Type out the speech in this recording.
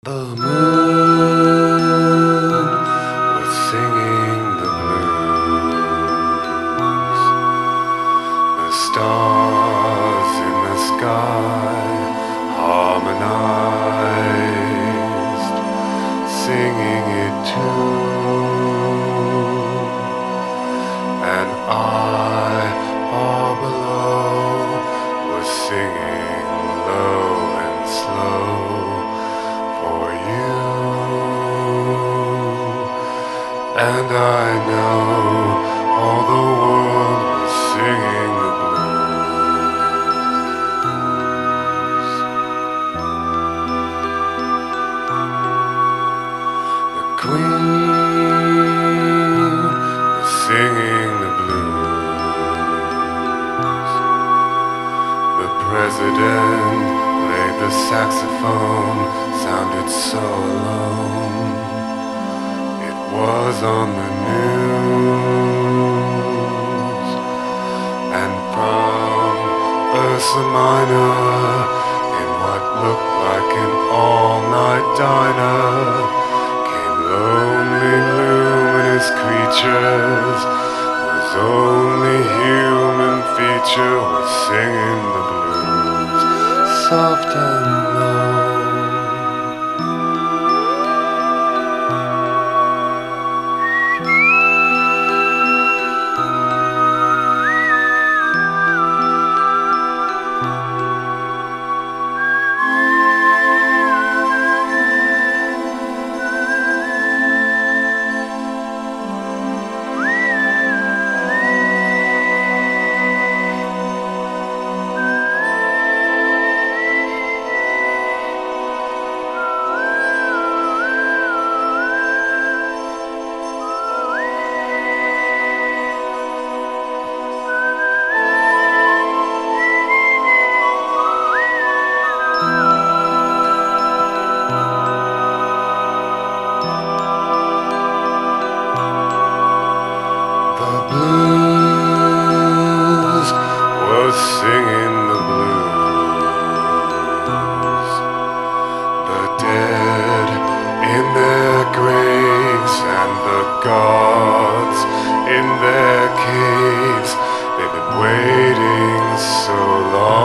The moon was singing the blues. The stars in the sky harmonized, singing it too. And I, far below, was singing low and slow for you. And I know all the world was singing the blues. The Queen was singing the blues. The President played the saxophone, sounded so alone. It was on the news. And from Ursa Minor, in what looked like an all-night diner, came lonely, luminous creatures whose only human feature was singing the blues, soft and low. Singing the blues. The dead in their graves and the gods in their caves, they've been waiting so long.